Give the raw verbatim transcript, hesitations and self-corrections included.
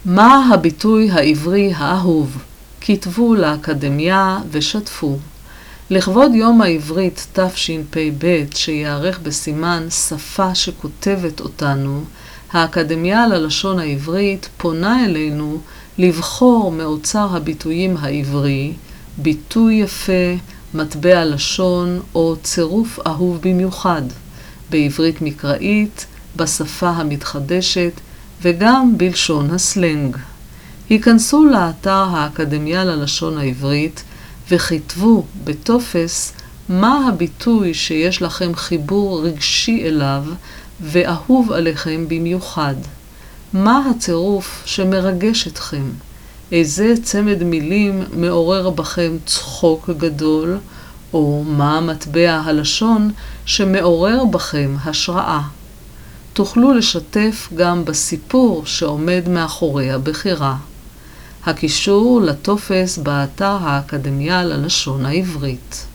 מה הביטוי העברי האהוב? כתבו לאקדמיה ושתפו. לכבוד יום העברית תשפ"ב שיערך בסימן שפה שכותבת אותנו, האקדמיה ללשון העברית פונה אלינו לבחור מאוצר הביטויים העברי, ביטוי יפה, מטבע לשון או צירוף אהוב במיוחד, בעברית מקראית, בשפה המתחדשת וגם בלשון הסלנג. היכנסו לאתר האקדמיה ללשון העברית וכתבו בטופס מה הביטוי שיש לכם חיבור רגשי אליו ואהוב עליכם במיוחד. מה הצירוף שמרגש אתכם? איזה צמד מילים מעורר בכם צחוק גדול? או מה מטבע הלשון שמעורר בכם השראה? תוכלו לשתף גם בסיפור שעומד מאחורי הבחירה. הקישור לטופס באתר האקדמיה ללשון העברית.